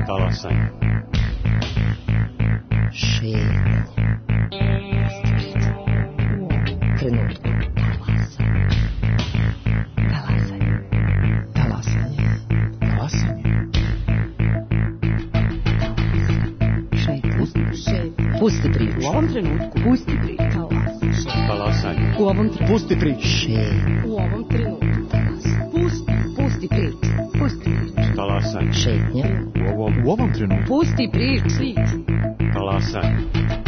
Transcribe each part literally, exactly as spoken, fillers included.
Talasanje. Šetnje. Trenutku. Talasanje. Talasanje. Talasanje. Šetnje. Pusti priču. U ovom trenutku. Pusti priču. Talasanje. U ovom trenutku. Pusti priču. Šetnje. U ovom trenutku. Pusti. Pusti priču. Pusti priču. Talasanje. Šetnje. U ovom, U ovom trenutku. Pusti priču. talasanje.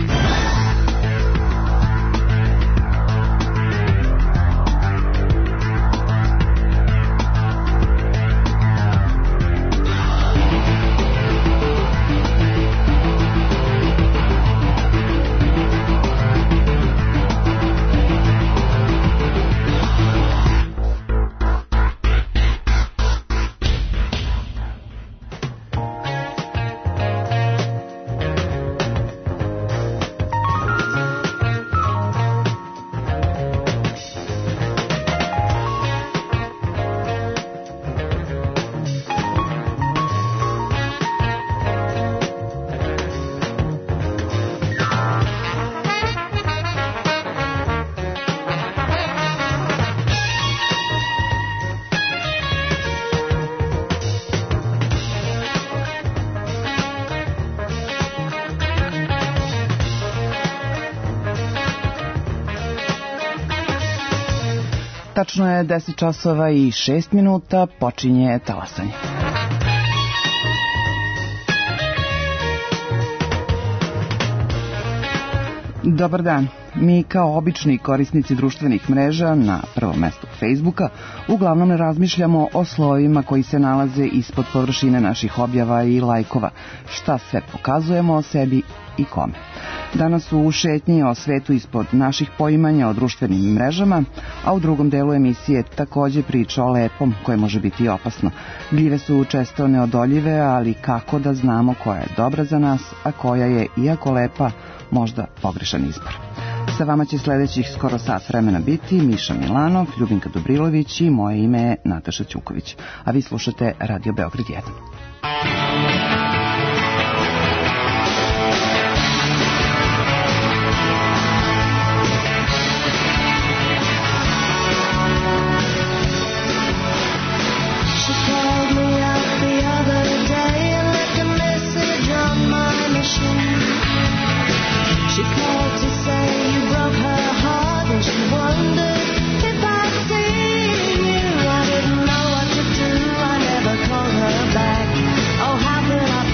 Tačno je deset časova i šest minuta, počinje talasanje. Dobar dan. Mi kao obični korisnici društvenih mreža, na prvom mestu Facebooka, uglavnom ne razmišljamo o slovima koji se nalaze ispod površine naših objava i lajkova, šta sve pokazujemo o sebi i kome. Danas u šetnji o svetu ispod naših poimanja o društvenim mrežama, a u drugom delu emisije takođe priča o lepom koje može biti opasno. Gljive su često neodoljive, ali kako da znamo koja je dobra za nas, a koja je, iako lepa, možda pogrešan izbor. Sa vama će sledećih skoro sat vremena biti Miša Milanov, Ljubinka Dobrilović i moje ime je Nataša Ćuković. A vi slušate Radio Beograd jedan. I never called her back. Oh, how could I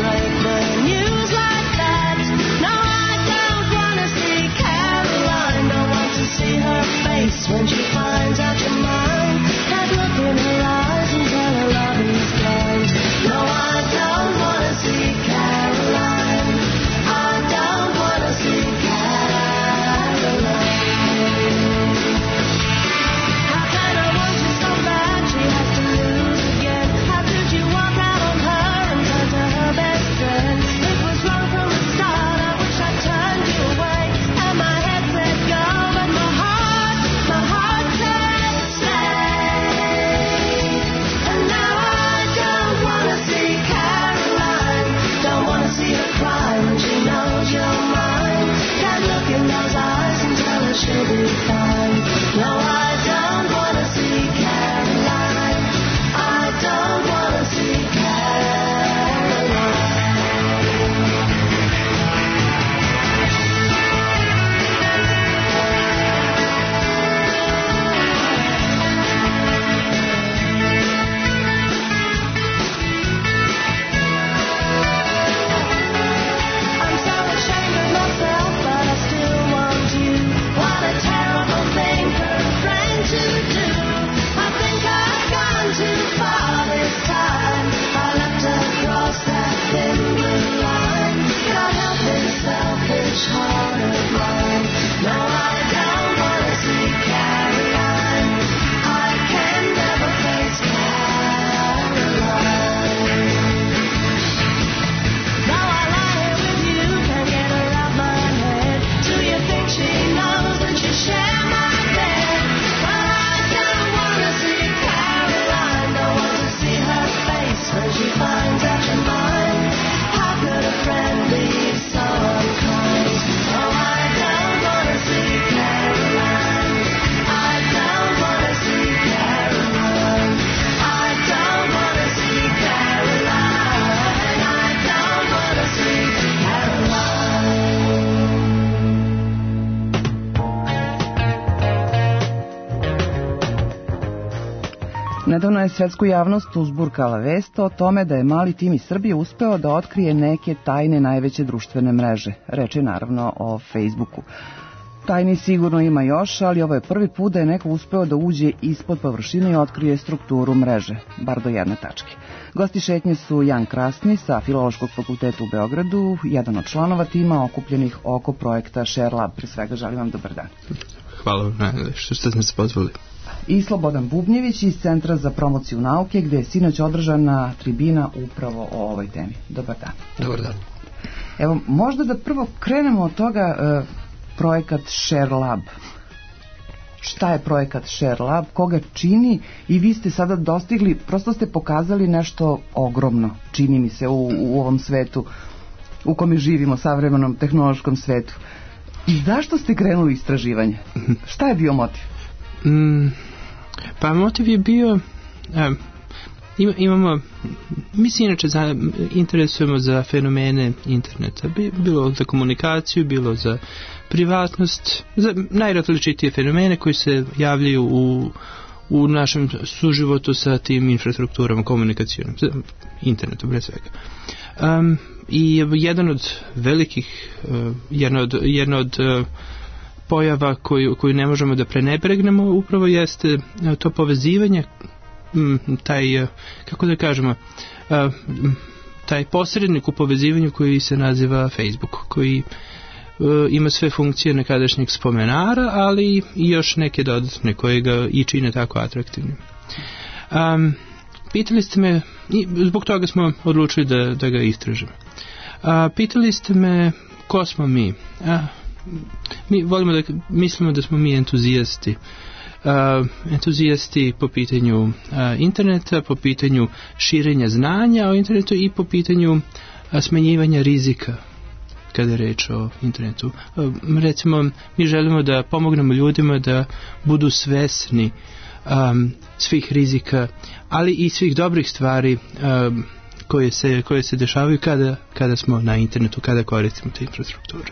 Nedavno je svetsku javnost uzburkala vest o tome da je mali tim iz Srbije uspeo da otkrije neke tajne najveće društvene mreže. Reč je naravno o Facebooku. Tajni sigurno ima još, ali ovo je prvi put da je neko uspeo da uđe ispod površine i otkrije strukturu mreže, bar do jedne tačke. Gosti šetnje su Jan Krasni sa Filološkog fakulteta u Beogradu, jedan od članova tima okupljenih oko projekta ShareLab. Pre svega želim vam dobar dan. Hvala vam što ste nas pozvali. I Slobodan Bubnjević iz Centra za promociju nauke, gde je sinoć održana tribina upravo o ovoj temi. Dobar dan. Dobar dan. Evo, možda da prvo krenemo od toga, e, projekat ShareLab. Šta je projekat ShareLab, koga čini, i vi ste sada dostigli, prosto ste pokazali nešto ogromno, čini mi se, u, u ovom svetu u kome živimo, savremenom tehnološkom svetu. I zašto ste krenuli istraživanje? Šta je bio motiv? Mm, pa motiv je bio, e, ima, imamo, mi se inače za, interesujemo za fenomene interneta, bilo za komunikaciju, bilo za privatnost, za najrazličitije fenomene koji se javljaju u, u našem suživotu sa tim infrastrukturama komunikacijom, za internetom pre svega. Um, I jedan od velikih, uh, jedna od, jedna od uh, pojava koju, koju ne možemo da prenebregnemo upravo jeste uh, to povezivanje, um, taj, uh, kako da kažemo, uh, taj posrednik u povezivanju koji se naziva Facebook, koji uh, ima sve funkcije nekadašnjeg spomenara, ali i još neke dodatne koje ga i čine tako atraktivnim. Um, pitali ste me, i zbog toga smo odlučili da, da ga istražimo. A, pitali ste me ko smo mi. A, mi volimo da mislimo da smo mi entuzijasti. A, entuzijasti po pitanju a, interneta, po pitanju širenja znanja o internetu i po pitanju a, smanjivanja rizika kada je reč o internetu. A, recimo, mi želimo da pomognemo ljudima da budu svesni um, svih rizika, ali i svih dobrih stvari um, koje se, koje se dešavaju kada, kada smo na internetu, kada koristimo te infrastrukture.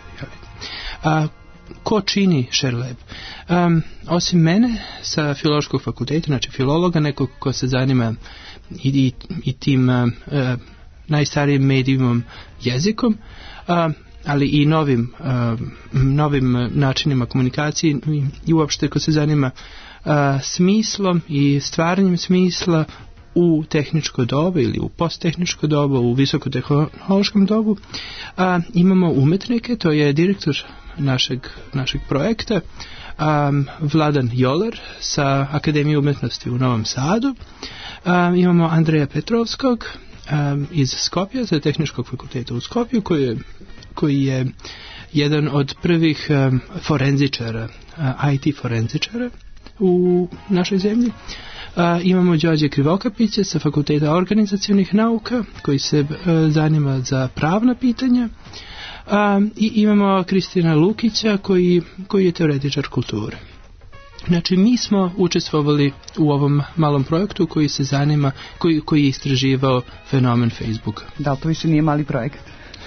A ko čini ShareLab? Um, osim mene sa Filološkog fakulteta, znači filologa, nekog ko se zanima i, i, i tim uh, najstarijim medijimom jezikom, uh, ali i novim, uh, novim načinima komunikacije i, i uopšte ko se zanima uh, smislom i stvaranjem smisla u tehničko dobu ili u posttehničko dobu, u visokotehnološkom dobu. A, imamo umetnike, to je direktor našeg, našeg projekta, um, Vladan Joler sa Akademije umetnosti u Novom Sadu. Um, imamo Andreja Petrovskog um, iz Skopja, sa Tehničkog fakulteta u Skopju, koji je, koji je jedan od prvih um, forenzičara, uh, I T forenzičara u našoj zemlji. Uh, imamo Đorđe Krivokapića sa Fakulteta organizacionih nauka koji se uh, zanima za pravna pitanja, uh, i imamo Kristina Lukića koji, koji je teoretičar kulture. Znači, mi smo učestvovali u ovom malom projektu koji se zanima, koji, koji je istraživao fenomen Facebooka. Da li to više nije mali projekat?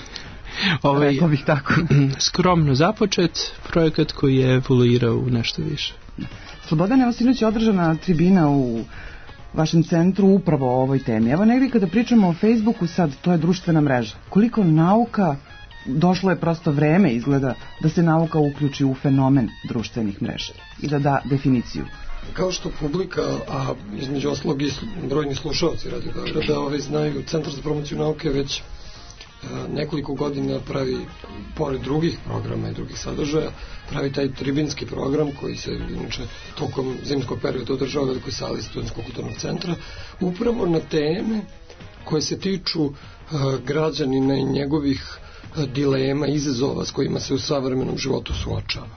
Ovaj, rekao bih tako. Skromno započet projekat koji je evoluirao u nešto više. Slobodan, evo sinoć je održana tribina u vašem centru upravo o ovoj temi. Evo negdje kada pričamo o Facebooku sad, to je društvena mreža. Koliko nauka, došlo je prosto vreme izgleda da se nauka uključi u fenomen društvenih mreža i da da definiciju. Kao što publika, a između ostalog i brojni slušalci Radio Beograda ovaj znaju, Centar za promociju nauke već nekoliko godina pravi, pored drugih programa i drugih sadržaja, pravi taj tribinski program koji se inače tokom zimskog perioda održava u velikoj sali Studentskog kulturnog centra, upravo na teme koje se tiču uh, građanina i njegovih uh, dilema, izazova s kojima se u savremenom životu suočava.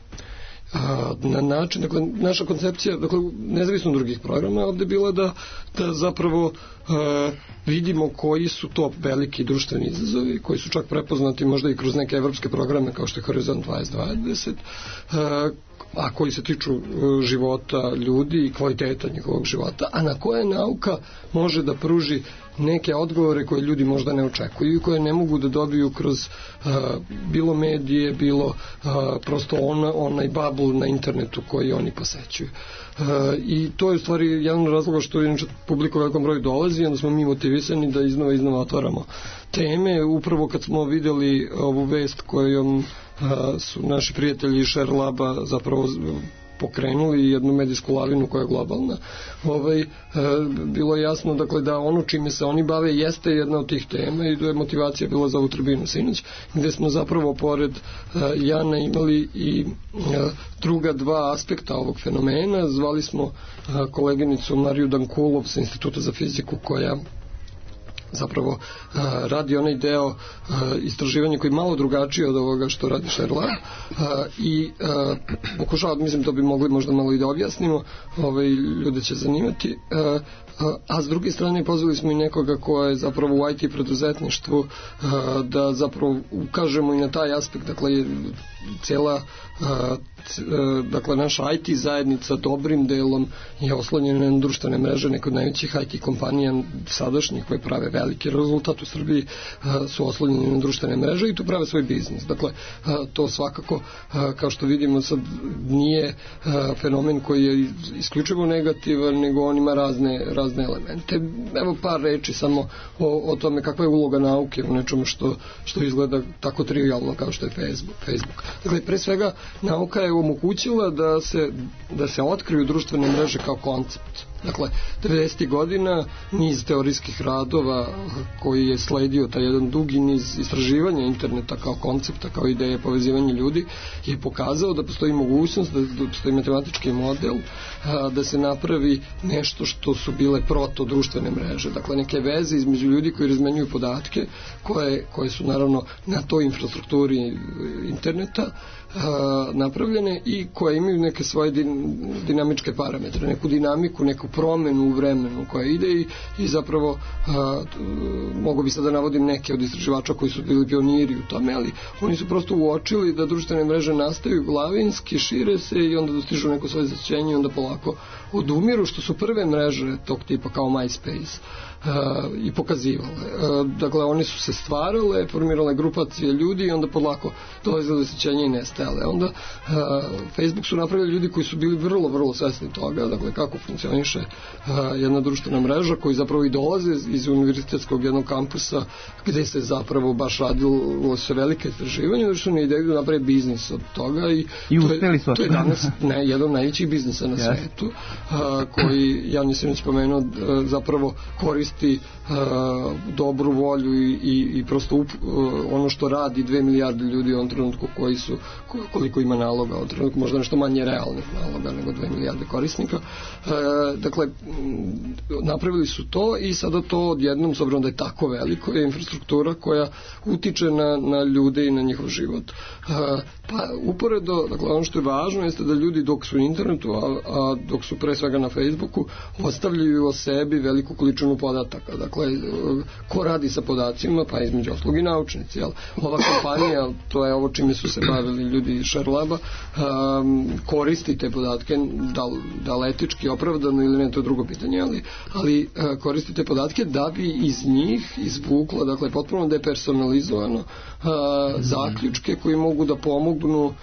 A, na način, dakle, naša koncepcija, dakle, nezavisno od drugih programa, ovdje je bila da, da zapravo a, vidimo koji su to veliki društveni izazovi, koji su čak prepoznati možda i kroz neke evropske programe kao što je Horizont dvadeset dvadeset, a, a koji se tiču života ljudi i kvaliteta njihovog života, a na koje nauka može da pruži neke odgovore koje ljudi možda ne očekuju i koje ne mogu da dobiju kroz uh, bilo medije, bilo uh, prosto ona, onaj bubble na internetu koji oni posećuju. Uh, I to je u stvari jedan razloga što inače publika u velikom broju dolazi, onda smo mi motivisani da iznova iznova otvaramo teme. Upravo kad smo vidjeli ovu vest kojom uh, su naši prijatelji iz Share Laba zapravo pokrenuli jednu medijsku lavinu koja je globalna, ovaj, e, bilo je jasno dakle, da ono čime se oni bave jeste jedna od tih tema i da je motivacija bila za ovu tribinu sinoć, gde smo zapravo pored e, Jana imali i e, druga dva aspekta ovog fenomena. Zvali smo e, koleginicu Mariju Dankulov sa Instituta za fiziku koja zapravo uh, radi onaj deo uh, istraživanja koji je malo drugačiji od ovoga što radi Share Lab uh, i uh, pokušava, mislim da bi mogli možda malo i da objasnimo, ovaj, ljude će zanimati, uh, uh, a s druge strane pozvali smo i nekoga ko je zapravo u I T preduzetništvu uh, da zapravo ukažemo i na taj aspekt, dakle cijela uh, c, uh, dakle naša I T zajednica dobrim delom je oslonjena na društvene mreže, neke od najvećih I T kompanija sadašnjih koje prave veliki rezultat u Srbiji uh, su oslonjeni na društvene mreže i tu prave svoj biznis. Dakle, uh, to svakako uh, kao što vidimo sad nije uh, fenomen koji je isključivo negativan, nego on ima razne, razne elemente. Evo par reči samo o, o tome kakva je uloga nauke u nečemu što, što izgleda tako trivialno kao što je Facebook. Facebook. Dakle, pre svega nauka je omogućila da se, da se otkriju društvene mreže kao koncept. Dakle, devedesetih godina niz teorijskih radova koji je sledio taj jedan dugi niz istraživanja interneta kao koncepta, kao ideje povezivanja ljudi, je pokazao da postoji mogućnost, da, da postoji matematički model, a, da se napravi nešto što su bile proto društvene mreže. Dakle, neke veze između ljudi koji razmenjuju podatke, koje, koje su naravno na toj infrastrukturi interneta a, napravljene i koje imaju neke svoje din, dinamičke parametre, neku dinamiku, neku promenu u vremenu koja ide i, i zapravo a, t, mogu bi sad da navodim neke od istraživača koji su bili pioniri u tome, ali oni su prosto uočili da društvene mreže nastaju glavinski, šire se i onda dostižu neko svoje zasićenje i onda polako odumiru, što su prve mreže tog tipa kao MySpace Uh, i pokazivale. Uh, dakle, one su se stvarale, formirale grupacije ljudi i onda polako dolazile do osjećanja i nestajale. Onda uh, Facebook su napravili ljudi koji su bili vrlo, vrlo svesni toga, dakle, kako funkcioniše uh, jedna društvena mreža, koji zapravo i dolaze iz univerzitetskog jednog kampusa gde se zapravo baš radilo se velike istraživanje, da su ne ideju da naprave biznis od toga i, I uspeli su. To je danas ne, jedan od najvećih biznisa na yes. svetu, uh, koji, ja nisam već spomenuo, uh, zapravo koristi Uh, dobru volju i, i, i prosto up, uh, ono što radi dve milijarde ljudi u ovom trenutku koji su, koliko ima naloga u ovom trenutku, možda nešto manje realnih naloga nego dve milijarde korisnika. Uh, dakle, napravili su to i sada to odjednom, s obzirom da je tako veliko, je infrastruktura koja utiče na, na ljude i na njihov život. Uh, pa uporedo, dakle, ono što je važno jeste da ljudi dok su u internetu, a, a dok su pre svega na Facebooku, ostavljaju o sebi veliku količinu podataka. Dakle, ko radi sa podacima? Pa između ostalog i naučnici. Jel? Ova kompanija, to je ovo čime su se bavili ljudi iz Share Laba, um, koristi te podatke, da, da li etički opravdano ili ne, to je drugo pitanje, ali, ali uh, koristi te podatke da bi iz njih izvukla, dakle, potpuno depersonalizovano uh, zaključke koji mogu da pomognu uh,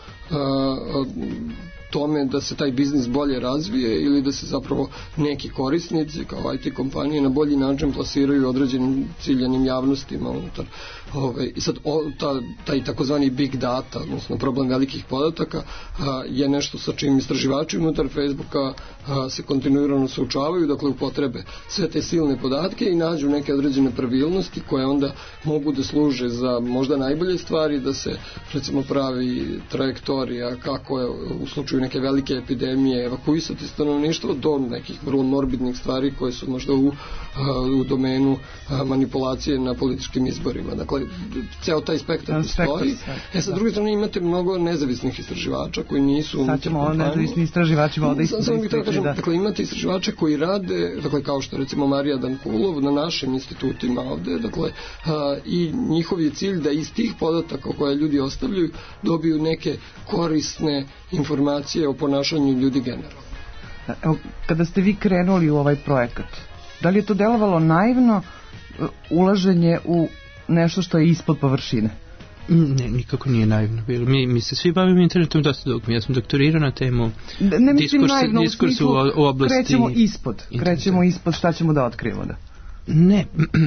uh, tome da se taj biznis bolje razvije ili da se zapravo neki korisnici kao I T kompanije na bolji način plasiraju određenim ciljanim javnostima unutar. Ove, I sad o, ta, taj takozvani big data, odnosno problem velikih podataka, a, je nešto sa čim istraživači unutar Facebooka a, se kontinuirano suočavaju, dakle upotrebe sve te silne podatke i nađu neke određene pravilnosti koje onda mogu da služe za možda najbolje stvari, da se recimo pravi trajektorija kako je u slučaju neke velike epidemije evakuisati stanovništvo, do nekih vrlo morbidnih stvari koje su možda u u domenu manipulacije na političkim izborima. Dakle, ceo taj spektar postoji. E, sa druge strane imate mnogo nezavisnih istraživača koji nisu... Sad ćemo o nezavisni istraživači vode isto. Samo bih to kažem, dakle, imate istraživače koji rade, dakle, kao što recimo Marija Dankulov na našim institutima ovde, dakle, i njihov je cilj da iz tih podataka koje ljudi ostavljaju dobiju neke korisne informacije o ponašanju ljudi generalno. Evo, kada ste vi krenuli u ovaj projekat, da li je to delovalo naivno ulaženje u nešto što je ispod površine? Ne, nikako nije naivno bilo. Mi, mi se svi bavimo internetom dosta dugo. Ja sam doktorirao na temu ne mislim diskursu, naivno, diskursu u, u oblasti... Krećemo ispod, interneta. krećemo ispod, šta ćemo da otkrijemo da? Ne,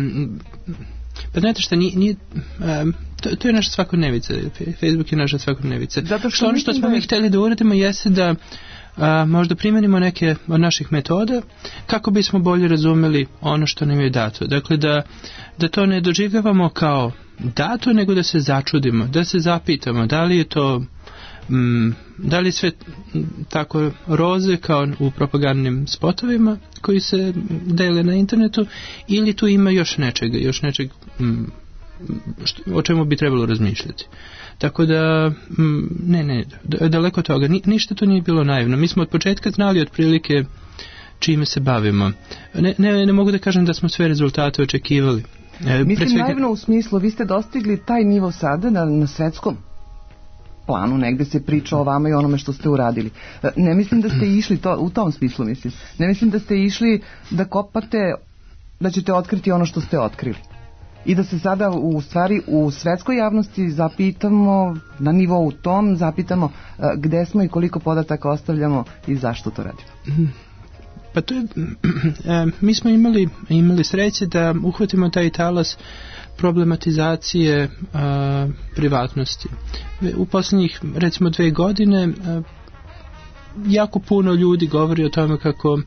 pa znate šta, nije, nije um, to, to je naša svakodnevica. Facebook je naša svakodnevica. Zato što, što ono što smo da je... mi hteli da uradimo jeste da a, možda primenimo neke od naših metoda kako bismo bolje razumeli ono što nam je dato. Dakle, da, da to ne doživljavamo kao dato, nego da se začudimo, da se zapitamo da li je to mm, da li je sve tako roze kao u propagandnim spotovima koji se dele na internetu ili tu ima još nečega, još nečeg mm, što, o čemu bi trebalo razmišljati. Tako da, ne, ne, daleko toga, Ni, ništa to nije bilo naivno. Mi smo od početka znali otprilike čime se bavimo. Ne, ne, ne mogu da kažem da smo sve rezultate očekivali. E, Mislim svega... naivno u smislu, vi ste dostigli taj nivo sada na, na svetskom planu, negde se priča o vama i onome što ste uradili. Ne mislim da ste išli to, u tom smislu, mislim. Ne mislim da ste išli da kopate, da ćete otkriti ono što ste otkrili. I da se sada u stvari u svetskoj javnosti zapitamo, na nivou tom, zapitamo gde smo i koliko podataka ostavljamo i zašto to radimo. Pa to je, mi smo imali, imali sreće da uhvatimo taj talas problematizacije a, privatnosti. U posljednjih, recimo, dve godine a, jako puno ljudi govori o tome kako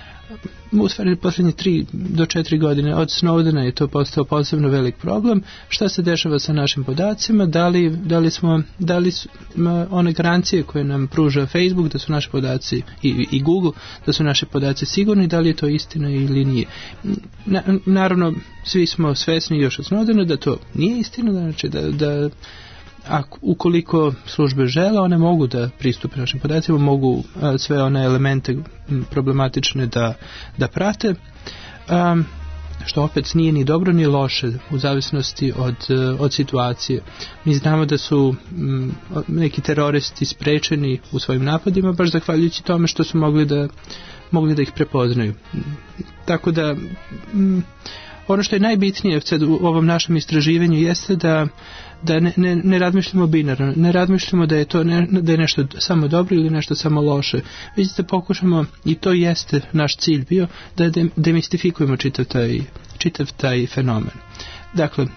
u stvari posljednje tri do četiri godine od Snowdena je to postao posebno velik problem. Šta se dešava sa našim podacima? Da li, da li smo, da li su one garancije koje nam pruža Facebook da su naši podaci i, i Google, da su naši podaci sigurni, da li je to istina ili nije? Na, naravno, svi smo svesni još od Snowdena da to nije istina, znači da, da a ukoliko službe žele, one mogu da pristupe našim podacima, mogu a, sve one elemente problematične da, da prate, a, što opet nije ni dobro ni loše u zavisnosti od, od situacije. Mi znamo da su m, neki teroristi sprečeni u svojim napadima baš zahvaljujući tome što su mogli da, mogli da ih prepoznaju. Tako da m, ono što je najbitnije sad u ovom našem istraživanju jeste da da ne, ne, ne razmišljamo binarno, ne razmišljamo da je to ne, da je nešto samo dobro ili nešto samo loše, već da pokušamo, i to jeste naš cilj bio, da de, demistifikujemo čitav taj, čitav taj fenomen. Dakle,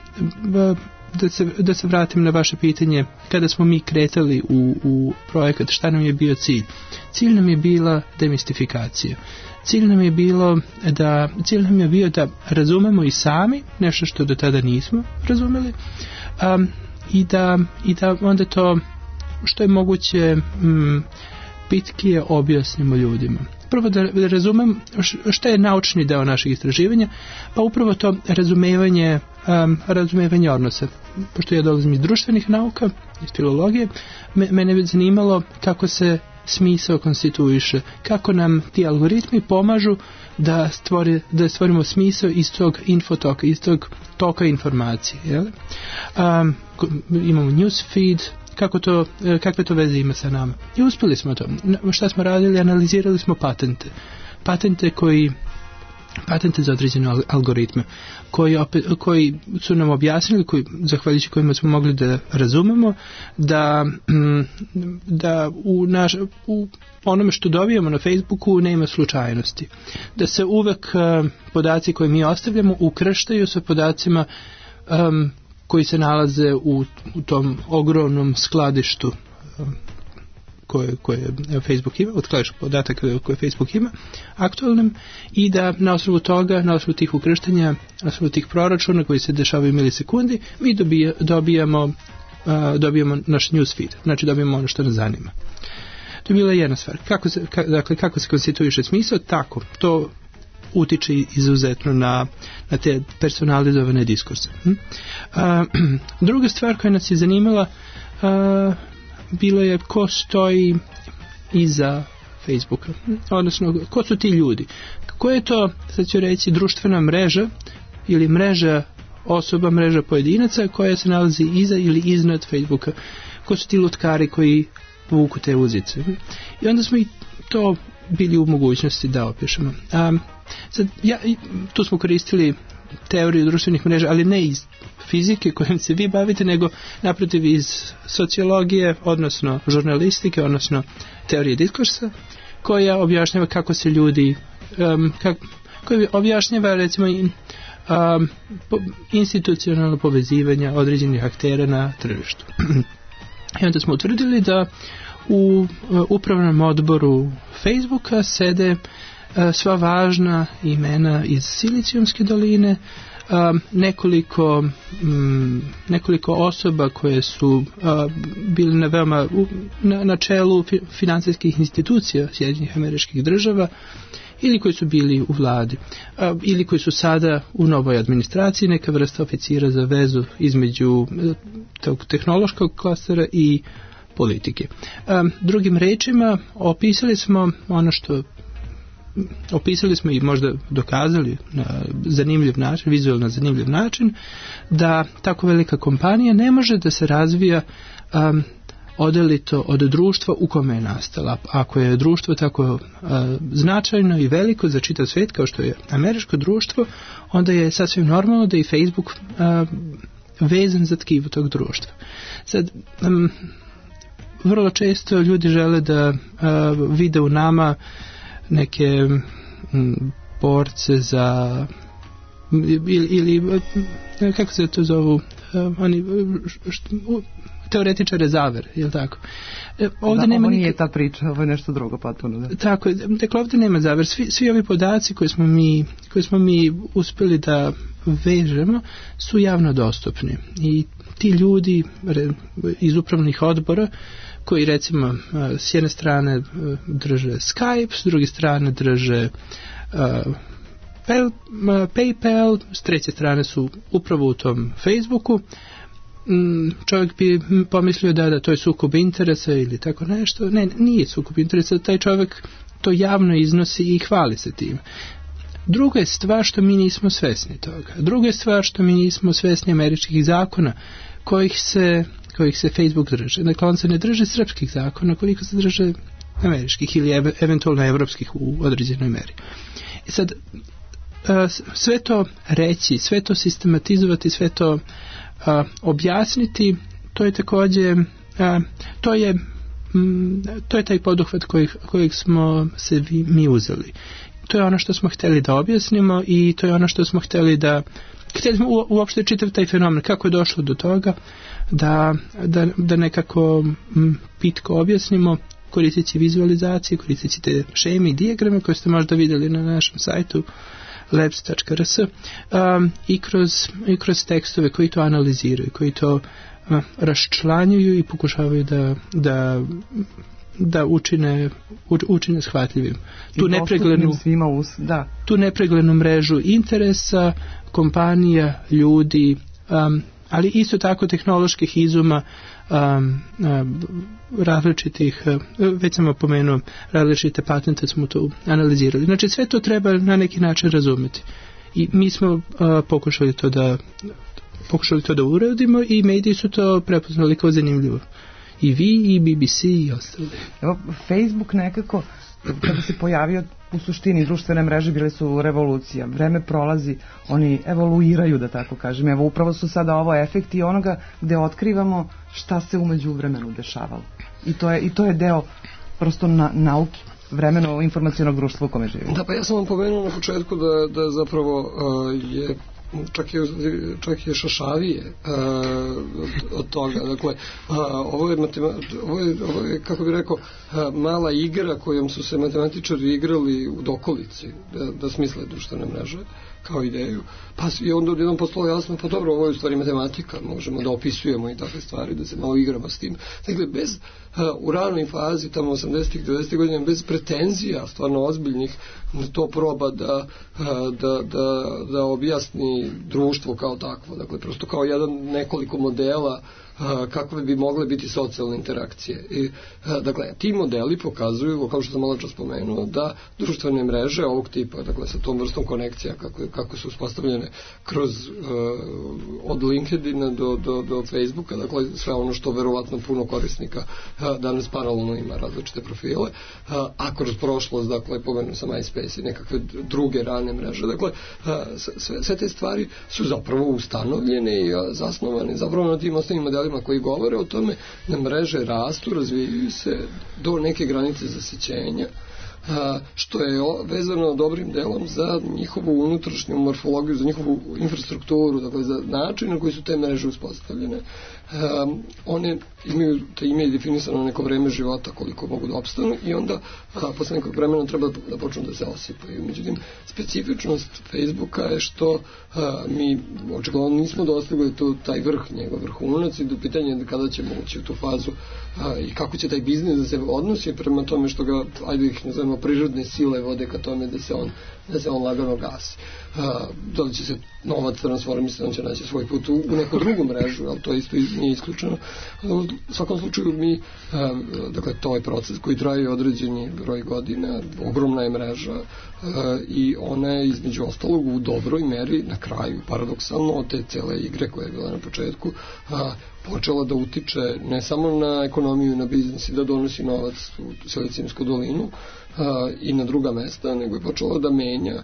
da se, da se vratim na vaše pitanje, kada smo mi kretali u, u projekat, šta nam je bio cilj? Cilj nam je bila demistifikacija. Cilj nam je bilo da, cilj nam je bio da razumemo i sami nešto što do tada nismo razumeli, um, i da, i da onda to što je moguće um, pitkije objasnimo ljudima. Prvo da, da razumem šta je naučni deo našeg istraživanja, pa upravo to razumevanje, um, razumevanje odnosa. Pošto ja dolazim iz društvenih nauka, iz filologije, me, mene bi zanimalo kako se smisao konstituiše, kako nam ti algoritmi pomažu da, stvori, da stvorimo smisao iz tog infotoka, iz tog toka informacije. Jel? Um, imamo newsfeed, kako to, kakve to veze ima sa nama. I uspjeli smo to. Šta smo radili? Analizirali smo patente. Patente koji patente za određene algoritme koji, opet, koji su nam objasnili, koji, zahvaljujući kojima smo mogli da razumemo da, da u, naš, u onome što dobijamo na Facebooku nema slučajnosti. Da se uvek podaci koje mi ostavljamo ukrštaju sa podacima um, koji se nalaze u, u tom ogromnom skladištu um, koje, koje Facebook ima, od skladišta podataka koje Facebook ima aktualnim, i da na osnovu toga, na osnovu tih ukrštanja, na osnovu tih proračuna koji se dešavaju milisekundi, mi dobija, dobijamo, uh, dobijamo naš newsfeed, znači dobijamo ono što nas zanima. To je bila jedna stvar. Kako se, ka, dakle, kako se konstituiše smisao? Tako, to utiče izuzetno na, na te personalizovane diskurse. Hm? A, druga stvar koja nas je zanimala a, bilo je ko stoji iza Facebooka, odnosno ko su ti ljudi. Ko je to, sad ću reći, društvena mreža ili mreža osoba, mreža pojedinaca koja se nalazi iza ili iznad Facebooka. Ko su ti lutkari koji vuku te uzice. I onda smo i to bili u mogućnosti da opišemo. A, sad, ja, tu smo koristili teoriju društvenih mreža, ali ne iz fizike kojom se vi bavite, nego naprotiv iz sociologije, odnosno žurnalistike, odnosno teorije diskursa, koja objašnjava kako se ljudi, um, kak, koja objašnjava recimo um, po, institucionalno povezivanje određenih aktera na tržištu. I onda smo utvrdili da u uh, upravnom odboru Facebooka sede uh, sva važna imena iz Silicijumske doline, uh, nekoliko um, nekoliko osoba koje su uh, bili na veoma u, na, na čelu fi, finansijskih institucija Sjedinjenih Američkih Država, ili koji su bili u vladi, a, ili koji su sada u novoj administraciji, neka vrsta oficira za vezu između tog tehnološkog klastera i politike. A, drugim rečima, opisali smo ono što opisali smo i možda dokazali na zanimljiv način, vizualno zanimljiv način, da tako velika kompanija ne može da se razvija um, odelito od društva u kome je nastala. Ako je društvo tako uh, značajno i veliko za čitav svijet kao što je američko društvo, onda je sasvim normalno da i Facebook uh, vezan za tkivo tog društva. Sad, um, vrlo često ljudi žele da uh, vide u nama neke um, borce za ili, ili kako se to zovu uh, oni što, uh, teoretičare zavere, je li tako? E, ovdje da, nema ovo nije nik... ta priča, ovo je nešto drugo potpuno. Da. Tako je, dakle ovdje nema zaver. Svi, svi ovi podaci koje smo mi, koje smo mi uspjeli da vežemo su javno dostupni. I ti ljudi re, iz upravnih odbora koji recimo s jedne strane drže Skype, s druge strane drže uh, PayPal, s treće strane su upravo u tom Facebooku, čovjek bi pomislio da, da to je sukob interesa ili tako nešto. Ne, nije sukob interesa, taj čovjek to javno iznosi i hvali se tim. Druga je stvar što mi nismo svesni toga. Druga je stvar što mi nismo svesni američkih zakona kojih se, kojih se Facebook drže. Dakle, on se ne drže srpskih zakona koliko se drže američkih ili ev, eventualno evropskih u određenoj meri. I sad, sve to reći, sve to sistematizovati, sve to A, objasniti, to je također a, to je m, to je taj poduhvat kojeg, kojeg smo se vi, mi uzeli. To je ono što smo htjeli da objasnimo i to je ono što smo htjeli da htjeli smo u, uopšte čitav taj fenomen, kako je došlo do toga da, da, da nekako m, pitko objasnimo koristeći vizualizacije, koristeći te šeme i dijagrame koje ste možda vidjeli na našem sajtu labs dot r s um, i, kroz, i kroz tekstove koji to analiziraju, koji to uh, raščlanjuju i pokušavaju da, da, da učine, učine shvatljivim. Tu nepreglednu, svima us, da. tu nepreglednu mrežu interesa, kompanija, ljudi, um, ali isto tako tehnoloških izuma, um, um, različitih, uh, već sam opomenuo, različite patente smo tu analizirali. Znači sve to treba na neki način razumjeti. I mi smo uh, pokušali to da pokušali to da uradimo i mediji su to prepoznali kao zanimljivo. I vi, i B B C i ostali. Evo, Facebook nekako, kada se pojavio, u suštini društvene mreže bile su revolucija. Vreme prolazi, oni evoluiraju, da tako kažem. Evo, upravo su sada ovo efekti onoga gde otkrivamo šta se umeđu vremenu dešavalo. I to je, i to je deo prosto na, nauke, vremeno informacionog društva u kome živimo. Da, pa ja sam vam pomenuo na početku da, da zapravo uh, je čak je, čak je šašavije uh, od, od toga. Dakle, uh, ovo, je matema, ovo, je, ovo je, kako bih rekao, uh, mala igra kojom su se matematičari igrali u dokolici da, da smisle društvene mreže kao ideju, pa i onda odjednom postalo jasno, pa dobro, ovo je u stvari matematika, možemo da opisujemo i takve stvari, da se malo igramo s tim. Dakle, bez, uh, u ranoj fazi, tamo osamdesetih, devedesetih godina, bez pretenzija, stvarno ozbiljnih, to proba da, uh, da, da, da objasni društvo kao takvo, dakle, prosto kao jedan nekoliko modela kakve bi mogle biti socijalne interakcije. I, dakle, ti modeli pokazuju, kao što sam malo čas spomenuo, da društvene mreže ovog tipa, dakle, sa tom vrstom konekcija, kako, kako su uspostavljene kroz uh, od LinkedIna do, do, do Facebooka, dakle, sve ono što verovatno puno korisnika uh, danas paralelno ima različite profile, uh, a kroz prošlost, dakle, pomenuo sam MySpace i nekakve druge rane mreže, dakle, uh, sve, sve te stvari su zapravo ustanovljene i uh, zasnovane zapravo na tim osnovnim modelima koji govore o tome da mreže rastu, razvijaju se do neke granice zasićenja, što je vezano dobrim delom za njihovu unutrašnju morfologiju, za njihovu infrastrukturu, dakle za način na koji su te mreže uspostavljene. Um, one imaju, te imaju definisano neko vreme života koliko mogu da opstanu i onda a, posle nekog vremena treba da počnu da se osipaju. Međutim, specifičnost Facebooka je što a, mi očigledno nismo dostigli tu, taj vrh, njegov vrhunac i do pitanja je kada ćemo ući u tu fazu a, i kako će taj biznis da se odnosi prema tome što ga, ajde ih nazovemo, prirodne sile vode ka tome da se on, da se on lagano gasi. A, da li će se novac transformisati, on će naći svoj put u, u neku drugu mrežu, ali to isto nije isključeno. U svakom slučaju mi, a, dakle, to je proces koji traje određeni broj godina, ogromna je mreža a, i ona je između ostalog u dobroj meri na kraju, paradoksalno, od te cele igre koja je bila na početku, a, počela da utiče ne samo na ekonomiju i na biznis i da donosi novac u Silicijsku dolinu a, i na druga mesta, nego je počela da menja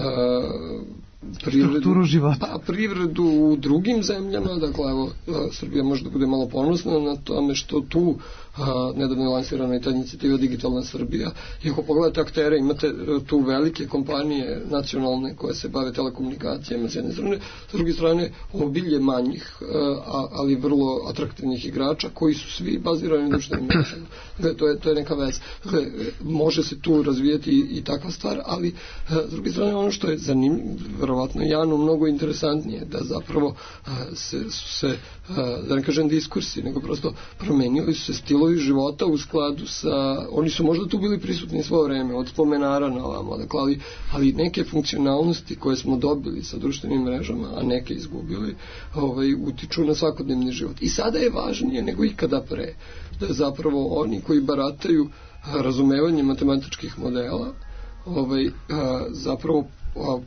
a, privredu, pa, privredu u drugim zemljama. Dakle, evo, Srbija može da bude malo ponosna na tome što tu a, nedavno je lansirana i ta inicijativa Digitalna Srbija. I ako pogledate aktere, imate tu velike kompanije nacionalne koje se bave telekomunikacijama s jedne strane, s druge strane obilje manjih, a, ali vrlo atraktivnih igrača koji su svi bazirani na društvenim mrežama. Dakle, to je, to je neka vez. Dakle, može se tu razvijeti i, i takva stvar, ali a, s druge strane ono što je zanimljivo, verovatno Janu mnogo interesantnije, da zapravo a, se, su se, a, da ne kažem diskursi, nego prosto promenili su se stilovi života u skladu sa, oni su možda tu bili prisutni svo vreme, od spomenara na ovamo, dakle, ali, ali neke funkcionalnosti koje smo dobili sa društvenim mrežama, a neke izgubili, ovaj, utiču na svakodnevni život. I sada je važnije nego ikada pre, da zapravo oni koji barataju razumevanjem matematičkih modela, ovaj, a, zapravo a,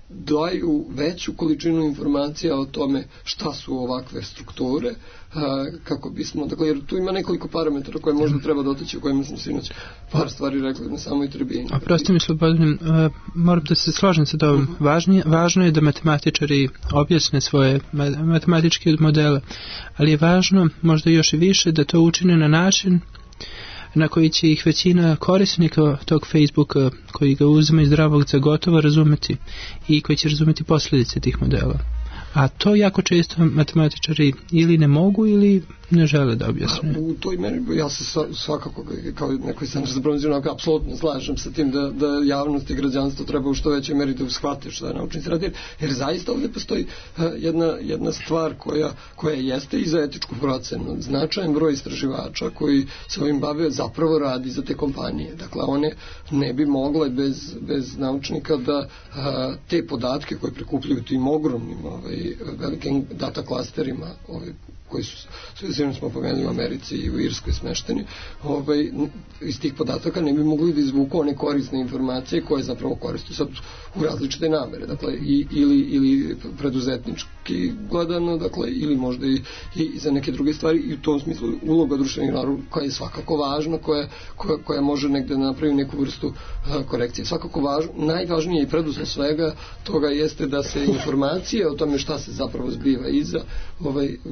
daju veću količinu informacija o tome šta su ovakve strukture, a, kako bismo, dakle, jer tu ima nekoliko parametara koje možda treba dotaći, o kojima sam sinoć par stvari rekli na samoj tribini. A prosto mi Slobodan, uh, moram da se složim sa tobom. Uh-huh. Važnije, važno je da matematičari objasne svoje matematičke modele, ali je važno možda još i više da to učine na način na koji će ih većina korisnika tog Facebooka koji ga uzme iz zdravog za gotovo razumeti i koji će razumeti posljedice tih modela. A to jako često matematičari ili ne mogu ili ne žele da objasne. U toj meri, ja se svakako kao neko iz Centra za promociju nauke apsolutno slažem sa tim da, da javnost i građanstvo treba u što većoj meri da shvate šta je naučni rad, jer zaista ovdje postoji jedna, jedna stvar koja, koja jeste i za etičku procenu. Značajan broj istraživača koji se ovim bave zapravo radi za te kompanije. Dakle, one ne bi mogle bez, bez naučnika da a, te podatke koje prikupljaju tim ogromnim ovaj, velikim data klasterima ovaj, koji su, sve smo pomenuli u Americi i u Irskoj smešteni, ovaj, iz tih podataka ne bi mogli da izvuku one korisne informacije koje zapravo koriste sad u različite namere, dakle, i, ili, ili preduzetnički gledano, dakle, ili možda i, i za neke druge stvari, i u tom smislu uloga društvenih mreža koja je svakako važna, koja, koja, koja može negde napraviti neku vrstu a, korekcije. Svakako važno, najvažnije i preduslov svega toga jeste da se informacije o tome šta se zapravo zbiva iza ovaj, učine dostupne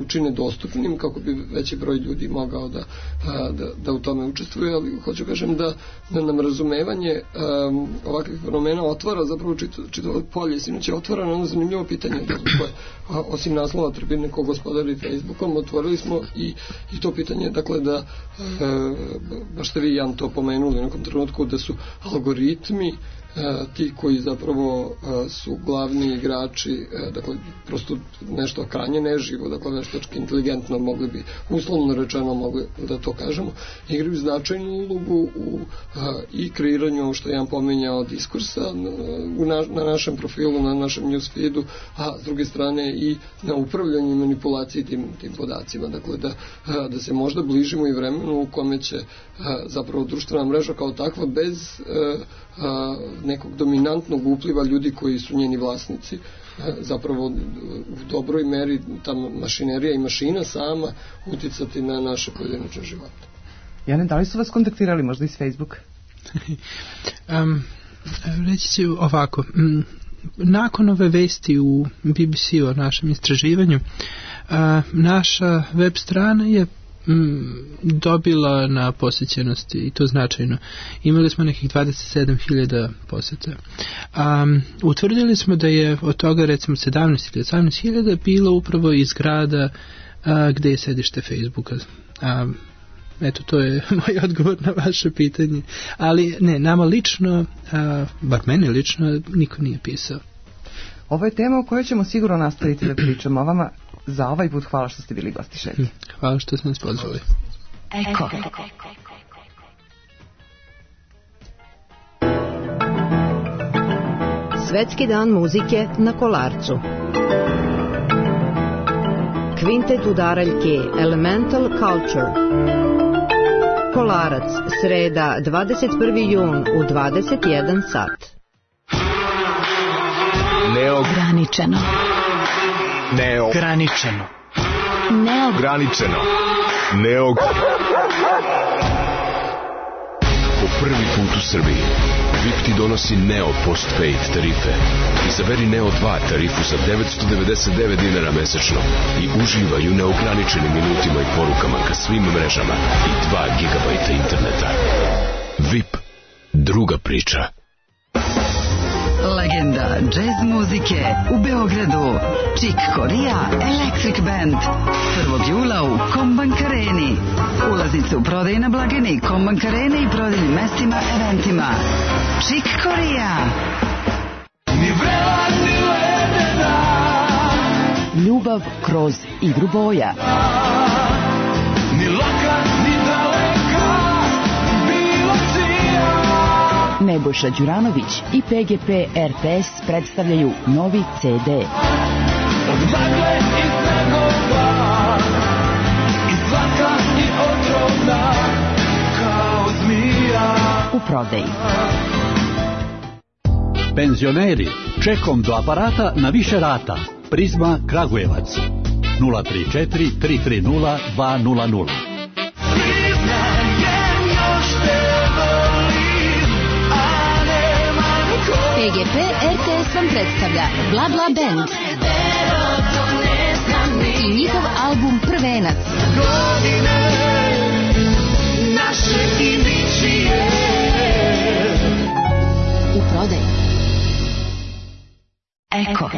dostupnim kako bi veći broj ljudi mogao da, da, da u tome učestvuje, ali hoću kažem da, da nam razumevanje um, ovakvih fenomena otvara zapravo čito, čito polje. Sinoć je otvoreno ono zanimljivo pitanje, dakle, osim naslova tribine ko gospodari Facebookom, otvorili smo i, i to pitanje, dakle, da e, baš ste vi, Jan, to pomenuli u nekom trenutku, da su algoritmi ti koji zapravo su glavni igrači, dakle prosto nešto krajnje neživo, dakle nešto inteligentno, mogli bi uslovno rečeno mogli da to kažemo, igraju značajnu ulogu u i kreiranju, što ja pomenjao, diskursa u na, na našem profilu, na našem newsfeedu, a s druge strane i na upravljanju i manipulaciji tim, tim podacima, dakle da, da se možda bližimo i vremenu u kome će zapravo društvena mreža kao takva bez nekog dominantnog upliva ljudi koji su njeni vlasnici, zapravo u dobroj meri ta mašinerija i mašina sama uticati na naše pojedinačne živote. Jane, da li su vas kontaktirali možda iz Facebooka? um, reći ću ovako, m, nakon ove vesti u B B C o našem istraživanju, a, naša web strana je dobila na posjećenosti i to značajno. Imali smo nekih dvadeset sedam hiljada posjeta. Um, utvrdili smo da je od toga recimo sedamnaest ili osamnaest hiljada bilo upravo iz grada a, gde je sedište Facebooka. Um, eto, to je moj odgovor na vaše pitanje. Ali ne, nama lično, a, bar mene lično, niko nije pisao. Ovo je tema o kojoj ćemo sigurno nastaviti da pričamo o vama. Za ovaj put hvala što ste bili gosti Šetnje. Hvala što ste nas pozvali. Eko. Svetski dan muzike na Kolarcu. Kvintet udaraljke Elemental Culture. Kolarac, sreda, dvadeset prvi jun u dvadeset jedan sat. Neograničeno. Neograničeno. Neograničeno. Neog... Po prvi put u Srbiji V I P ti donosi Neo Postpaid tarife. Izaberi Neo dva tarifu sa devetsto devedeset devet dinara mesečno i uživaj u neograničenim minutima i porukama ka svim mrežama i dva gigabajta interneta. V I P. Druga priča. Legenda džez muzike u Beogradu. Chick Corea Electric Band. prvog jula u Kombank Areni. Ulaznice u prodaji na blagajni Kombank Arene i prodajnim mestima, eventima. Chick Corea. Ljubav kroz igru boja. Nebojša Đuranović i P G P R T S predstavljaju novi C D. Od magle i snegova, i slatka i otrovna, kao zmija. U prodaji. Penzioneri, čekom do aparata na više rata. Prizma Kragujevac. nula tri četiri tri tri nula dva nula nula. P G P R T S vam predstavlja Bla Bla Band i njihov album Prvenac. U prodaju. Eko.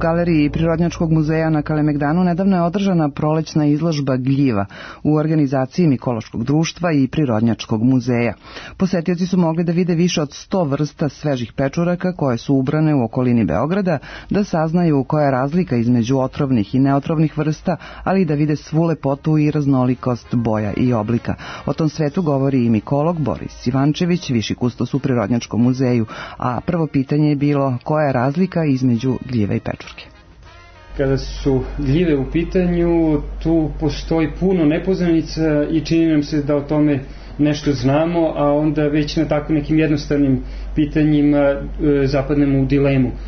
galeriji Prirodnjačkog muzeja na Kalemegdanu nedavno je održana prolećna izložba gljiva u organizaciji Mikološkog društva i Prirodnjačkog muzeja. Posetioci su mogli da vide više od sto vrsta svežih pečuraka koje su ubrane u okolini Beograda, da saznaju koja je razlika između otrovnih i neotrovnih vrsta, ali i da vide svu lepotu i raznolikost boja i oblika. O tom svetu govori i mikolog Boris Ivančević, viši kustos u Prirodnjačkom muzeju, a prvo pitanje je bilo koja je razlika između gljive i pečurke. Kada su gljive u pitanju, tu postoji puno nepoznanica i čini nam se da o tome nešto znamo, a onda već na tako nekim jednostavnim pitanjima e, zapadnemo u dilemu. E,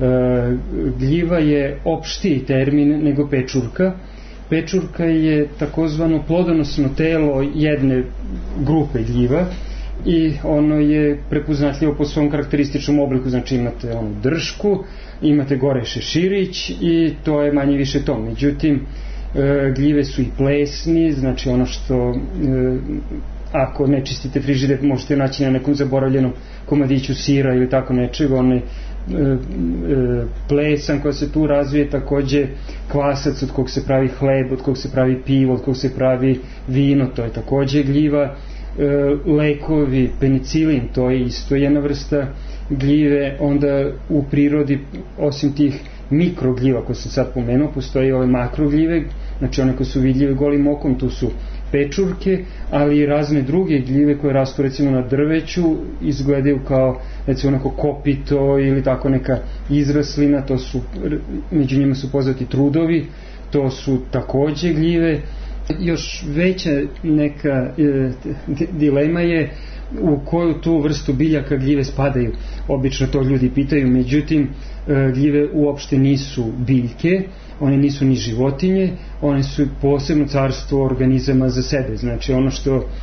gljiva je opštiji termin nego pečurka. Pečurka je takozvano plodonosno telo jedne grupe gljiva i ono je prepoznatljivo po svom karakterističnom obliku, znači imate onu dršku, imate gore šeširić i to je manje više to. Međutim, e, gljive su i plesni, znači ono što e, ako ne čistite frižider možete naći na nekom zaboravljenom komadiću sira ili tako nečega, onaj e, e, plesan koja se tu razvije, takođe kvasac od kog se pravi hleb, od kog se pravi pivo, od kog se pravi vino, to je takođe gljiva. E, lekovi, penicilin, to je isto jedna vrsta gljive. Onda u prirodi, osim tih mikrogljiva koje sam sad pomenuo, postoje ove makrogljive, znači one koje su vidljive golim okom, tu su pečurke, ali i razne druge gljive koje rastu recimo na drveću, izgledaju kao recimo neko kopito ili tako neka izraslina, to su, među njima su poznati trudovi, to su takođe gljive. Još veća neka e, dilema je u koju tu vrstu biljaka gljive spadaju. Obično to ljudi pitaju, međutim e, gljive uopšte nisu biljke, one nisu ni životinje, one su posebno carstvo organizama za sebe. Znači ono što e,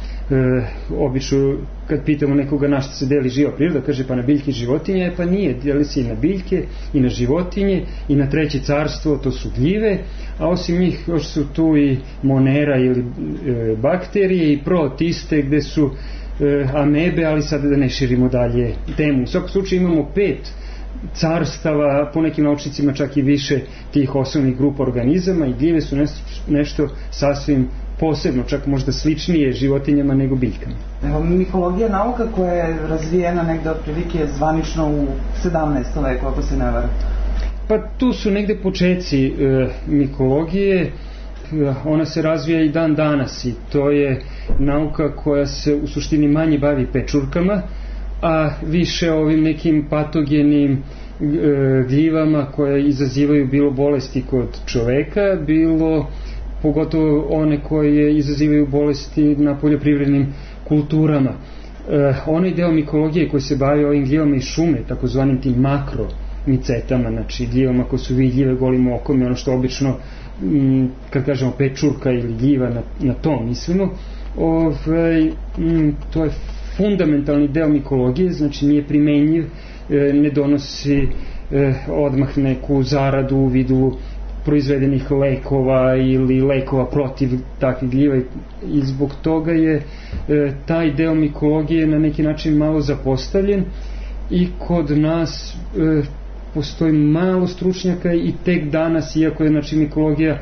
obično kad pitamo nekoga na što se deli živa priroda, kaže pa na biljke i životinje, pa nije, deli se i na biljke i na životinje i na treće carstvo, to su gljive, a osim njih još su tu i monera ili e, bakterije i protiste gde su e, amebe, ali sad da ne širimo dalje temu. U svakom slučaju imamo pet carstava, po nekim naučnicima čak i više tih osnovnih grupa organizama i gljive su nešto, nešto sasvim posebno, čak možda sličnije životinjama nego biljkama. Evo, mikologija nauka koja je razvijena negde otprilike zvanično u sedamnaestom veku, ako se ne varam. Pa tu su negde počeci e, mikologije, ona se razvija i dan danas i to je nauka koja se u suštini manje bavi pečurkama, a više ovim nekim patogenim e, gljivama koje izazivaju bilo bolesti kod čoveka, bilo pogotovo one koje izazivaju bolesti na poljoprivrednim kulturama. E, onaj deo mikologije koji se bavi ovim gljivama iz šume, takozvanim tim makromicetama, znači gljivama koje su vidljive golim okom, ono što obično m, kad kažemo pečurka ili gljiva, na, na to mislimo. Ove, m, to je fundamentalni deo mikologije, znači nije primenjiv, e, ne donosi e, odmah neku zaradu u vidu proizvedenih lekova ili lekova protiv takvih gljiva i zbog toga je e, taj deo mikologije na neki način malo zapostavljen i kod nas e, postoji malo stručnjaka i tek danas, iako je znači mikologija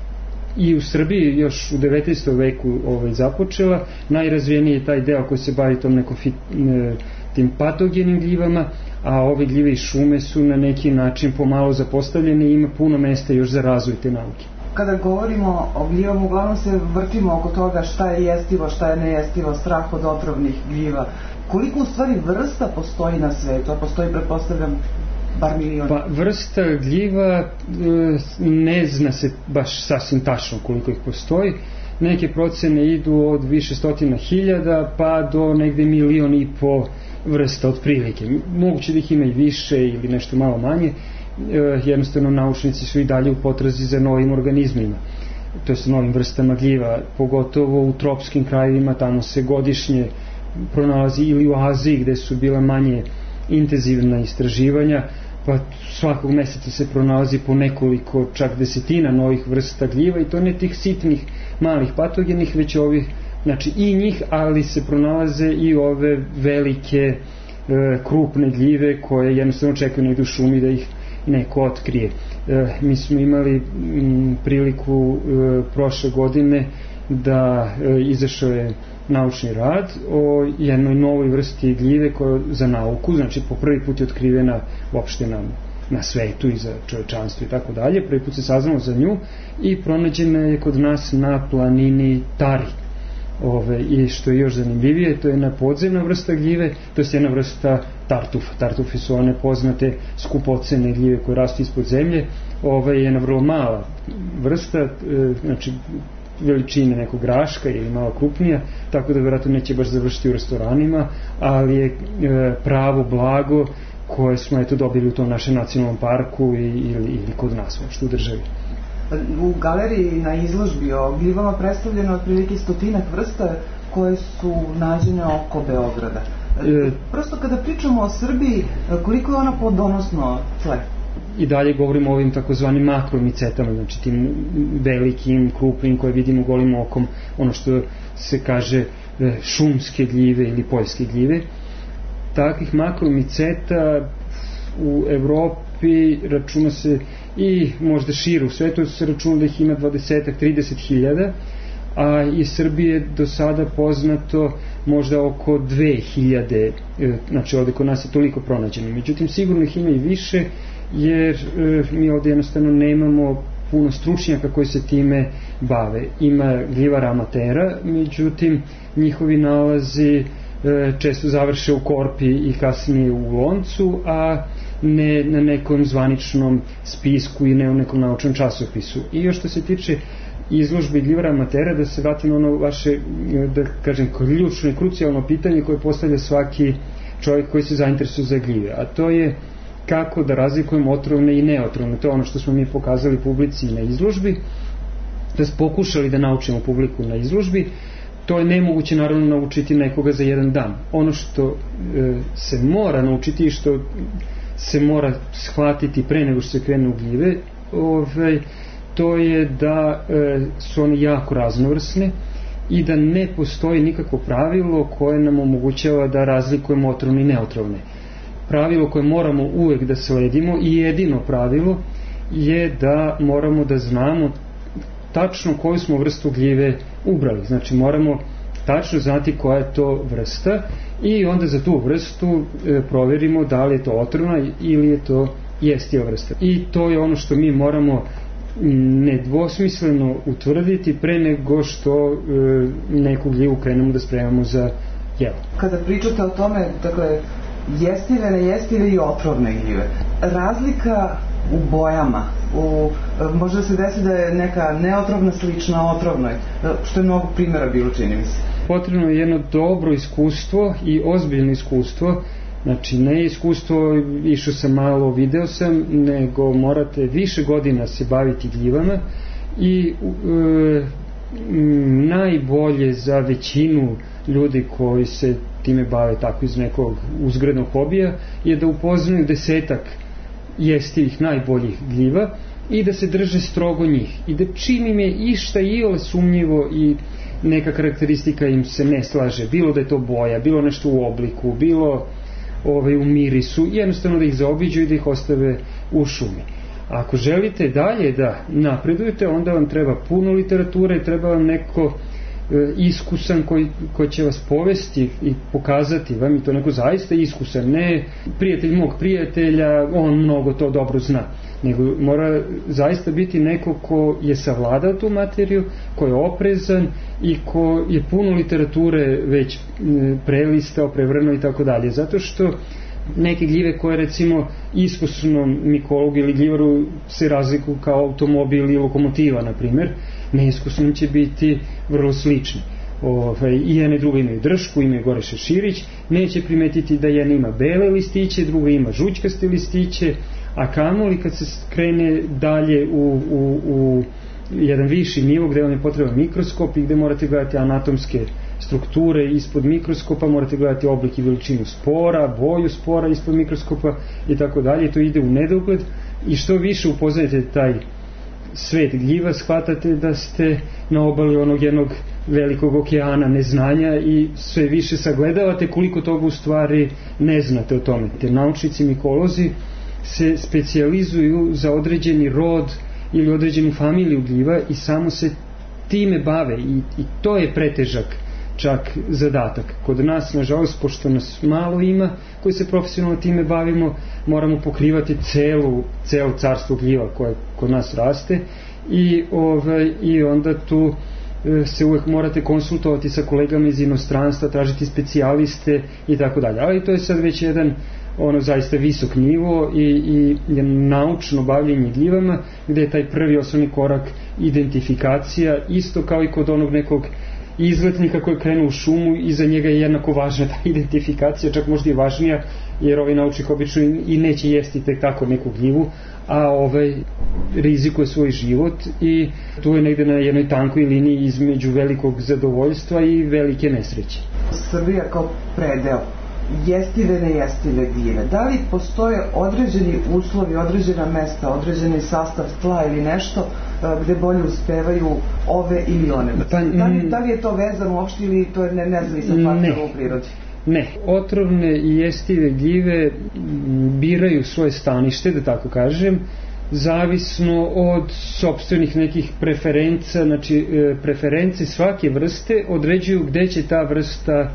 i u Srbiji još u devetnaestom veku ovaj, započela, najrazvijeniji je taj deo koji se bavi tom nekom fit, e, tim patogenim gljivama, a ove gljive iz šume su na neki način pomalo zapostavljene i ima puno mesta još za razvoj te nauke. Kada govorimo o gljivama, uglavnom se vrtimo oko toga šta je jestivo, šta je nejestivo, strah od otrovnih gljiva. Koliko u stvari vrsta postoji na svetu, a postoji, pretpostavljam, bar milion? Pa vrsta gljiva ne zna se baš sasvim tačno koliko ih postoji. Neke procene idu od više stotina hiljada pa do negde milion i po vrsta od prilike. Moguće da ih ima i više ili nešto malo manje. Jednostavno naučnici su i dalje u potrazi za novim organizmima, to je sa novim vrstama gljiva, pogotovo u tropskim krajevima, tamo se godišnje pronalazi, ili u Aziji gde su bila manje intenzivna istraživanja, pa svakog meseca se pronalazi po nekoliko, čak desetina novih vrsta gljiva i to ne tih sitnih malih patogenih, već ovih, znači i njih, ali se pronalaze i ove velike e, krupne gljive koje jednostavno čekaju negdje u šumi da ih neko otkrije. Mi smo imali priliku prošle godine da izašao je naučni rad o jednoj novoj vrsti gljive koja za nauku, znači po prvi put je otkrivena uopšte na, na svetu i za čovečanstvo i tako dalje. Prvi put se saznalo za nju i pronađena je kod nas na planini Tari. Ove, i što je još zanimljivije, to je jedna podzemna vrsta gljive, to je jedna vrsta tartufa. Tartufi su one poznate skupocene gljive koje rastu ispod zemlje. Ove je jedna vrlo mala vrsta, e, znači veličine nekog graška ili malo krupnija, tako da vjerojatno neće baš završiti u restoranima, ali je e, pravo blago koje smo eto dobili u tom našem nacionalnom parku i, ili, ili kod nas uopšte u državi. U galeriji na izložbi o gljivama predstavljeno otprilike stotinak vrsta koje su nađene oko Beograda. E, Prosto kada pričamo o Srbiji, koliko je ona plodonosno tle? I dalje govorimo o ovim takozvanim makromicetama, znači tim velikim, krupnim koje vidimo golim okom, ono što se kaže šumske gljive ili poljske gljive. Takvih makromiceta u Evropi računa se i možda šire u svetu se računa da ih ima dvadeset do trideset hiljada, a iz Srbije do sada poznato možda oko dve hiljade, znači ovde kod nas je toliko pronađeno. Međutim, sigurno ih ima i više, jer e, mi ovdje jednostavno nemamo puno stručnjaka koji se time bave. Ima gljivara amatera, međutim njihovi nalazi e, često završe u korpi i kasnije u loncu, a ne na nekom zvaničnom spisku i ne u nekom naučnom časopisu. I još što se tiče izložbe gljivara amatera, da se vratim na ono vaše, da kažem, ključno i krucijalno pitanje koje postavlja svaki čovjek koji se zainteresuje za gljive, a to je kako da razlikujemo otrovne i neotrovne. To je ono što smo mi pokazali publici na izložbi, da smo pokušali da naučimo publiku na izložbi. To je nemoguće naravno naučiti nekoga za jedan dan. Ono što e, se mora naučiti i što se mora shvatiti pre nego što se krene u gljive, ovaj, to je da e, su one jako raznovrsne i da ne postoji nikakvo pravilo koje nam omogućava da razlikujemo otrovne i neotrovne. Pravilo koje moramo uvek da sledimo i jedino pravilo je da moramo da znamo tačno koju smo vrstu gljive ubrali. Znači moramo tačno znati koja je to vrsta i onda za tu vrstu e, proverimo da li je to otrovna ili je to jestiva vrsta. I to je ono što mi moramo nedvosmisleno utvrditi pre nego što e, neku gljivu krenemo da spremamo za jelo. Kada pričate o tome, dakle, jestive, nejestive i otrovne gljive, razlika u bojama, u, može se desi da je neka neotrovna slična otrovnoj, što je mnogo primjera bilo, čini mi se. Potrebno je jedno dobro iskustvo i ozbiljno iskustvo, znači ne iskustvo išao sam malo, video sam, nego morate više godina se baviti gljivama i e, najbolje za većinu ljudi koji se time bave tako iz nekog uzgrednog hobija je da upoznaju desetak jestivih najboljih gljiva i da se drže strogo njih i da čim im je išta iole sumnjivo i neka karakteristika im se ne slaže, bilo da je to boja, bilo nešto u obliku, bilo ovaj, u mirisu, jednostavno da ih zaobiđu i da ih ostave u šumi. A ako želite dalje da napredujete, onda vam treba puno literature, treba vam neko e, iskusan koji, koji će vas povesti i pokazati vam, i to neko zaista iskusan, ne prijatelj mog prijatelja, on mnogo to dobro zna, nego mora zaista biti neko ko je savladao tu materiju, ko je oprezan i ko je puno literature već prelistao, prevrnuo i tako dalje. Zato što neke gljive koje recimo iskusnom mikologu ili gljivaru se razlikuju kao automobil ili lokomotiva, na primjer, neiskusnom će biti vrlo slični. Ove, i jedna i druga imaju dršku, imaju gore šeširić, neće primetiti da jedna ima bele listiće, druga ima žućkaste listiće, a kamoli kad se krene dalje u, u, u jedan viši nivo gde vam je potreban mikroskop i gde morate gledati anatomske strukture ispod mikroskopa, morate gledati oblik i veličinu spora, boju spora ispod mikroskopa i tako dalje, to ide u nedogled i što više upoznajete taj svet gljiva, shvatate da ste na obali onog jednog velikog okeana neznanja i sve više sagledavate koliko toga u stvari ne znate o tome. Te naučnici mikolozi se specijalizuju za određeni rod ili određenu familiju gljiva i samo se time bave i, i to je pretežak čak zadatak. Kod nas, nažalost, pošto nas malo ima koji se profesionalno time bavimo, moramo pokrivati celu, celo carstvo gljiva koje kod nas raste i, ovaj, i onda tu se uvek morate konsultovati sa kolegama iz inostranstva, tražiti specijaliste i tako dalje. Ali to je sad već jedan ono zaista visok nivo i, i naučno bavljenje gljivama, gde je taj prvi osnovni korak identifikacija, isto kao i kod onog nekog izletnika koji krenu u šumu i za njega je jednako važna ta identifikacija, čak možda i važnija, jer ovaj naučnik obično i neće jesti tek tako neku gljivu, a ovaj rizikuje svoj život i tu je negde na jednoj tankoj liniji između velikog zadovoljstva i velike nesreće. Srbija kao predeo, jestive, nejestive gljive. Da li postoje određeni uslovi, određena mesta, određeni sastav tla ili nešto gde bolje uspevaju ove ili one? Pa, da, li, da li je to vezano uopšte ili to je nezavisan faktor u prirodi? Ne, otrovne i jestive gljive biraju svoje stanište, da tako kažem, zavisno od sopstvenih nekih preferenca, znači preferenci svake vrste određuju gde će ta vrsta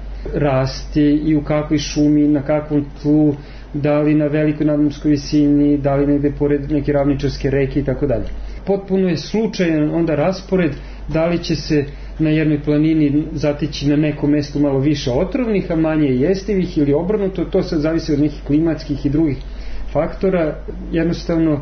rasti i u kakvoj šumi, na kakvom tlu, da li na velikoj nadmorskoj visini, da li negde pored neke ravničarske reke i tako dalje. Potpuno je slučajan onda raspored da li će se na jednoj planini zatići na nekom mestu malo više otrovnih, a manje jestivih ili obrnuto, to sad zavisi od nekih klimatskih i drugih faktora. Jednostavno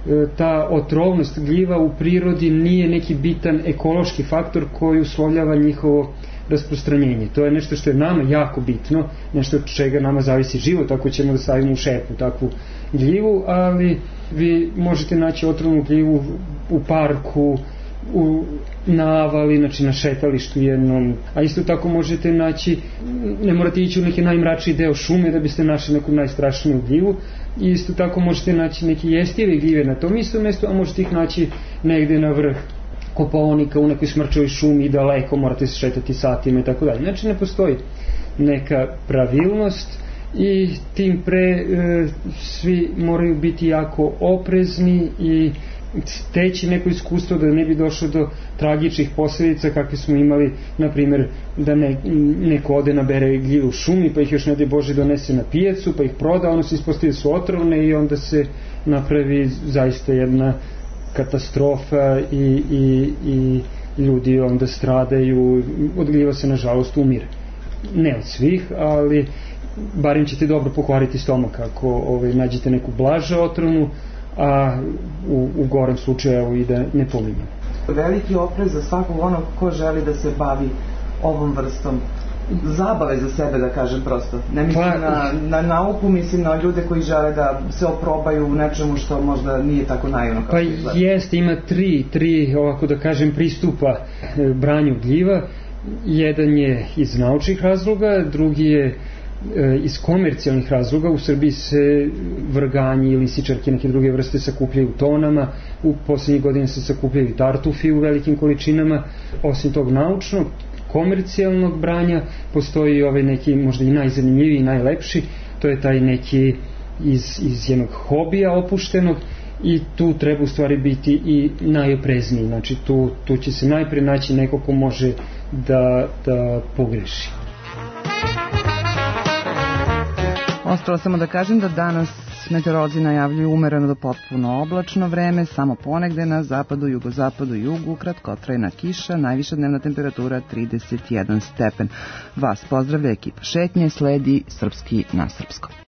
ta otrovnost gljiva u prirodi nije neki bitan ekološki faktor koji uslovljava njihovo rasprostranjenje. To je nešto što je nama jako bitno, nešto od čega nama zavisi život, ako ćemo da stavimo u šepu takvu gljivu, ali vi možete naći otrovnu gljivu u parku, u navali, znači na šetalištu jednom, a isto tako možete naći, ne morate ići u neki najmračniji deo šume da biste našli neku najstrašniju gljivu, i isto tako možete naći neke jestive gljive na tom istom mjestu, a možete ih naći negde na vrh Kopaonika u nekoj smrčevoj šumi i daleko, morate se šetati satima i tako dalje. Znači ne postoji neka pravilnost i tim pre e, svi moraju biti jako oprezni i steći neko iskustvo da ne bi došlo do tragičnih posljedica kakve smo imali, na primjer da ne, neko ode nabere gljive u šumi pa ih još ne daj Bože donese na pijacu pa ih proda, ono se ispostavi su otrovne i onda se napravi zaista jedna katastrofa i, i, i ljudi onda stradaju, od gljiva se nažalost umire. Ne od svih, ali barem ćete dobro pokvariti stomak ako ovaj, nađete neku blaže otrovnu, a u, u gorem slučaju i da ne pomine. Veliki oprez za svakog onog ko želi da se bavi ovom vrstom zabave za sebe, da kažem prosto. Ne mislim pa, na, na nauku, mislim na ljude koji žele da se oprobaju u nečemu što možda nije tako naivno. Pa jeste, ima tri, tri ovako da kažem pristupa branju gljiva. Jedan je iz naučnih razloga, drugi je iz komercijalnih razloga. U Srbiji se vrganji ili lisičarke, neke druge vrste sakupljaju u tonama, u posljednjih godina se sakupljaju tartufi u velikim količinama. Osim tog naučnog, komercijalnog branja postoji ovaj neki možda i najzanimljiviji i najlepši, to je taj neki iz, iz jednog hobija opuštenog i tu treba u stvari biti i najoprezniji, znači tu, tu će se najpre naći neko ko može da, da pogreši. Ostalo samo da kažem da danas meteorolozi najavljuju umereno do potpuno oblačno vreme, samo ponegde na zapadu, jugozapadu i jugu, kratkotrajna kiša, najviša dnevna temperatura trideset jedan stepen. Vas pozdravlja ekipa Šetnje, sledi Srpski na srpskom.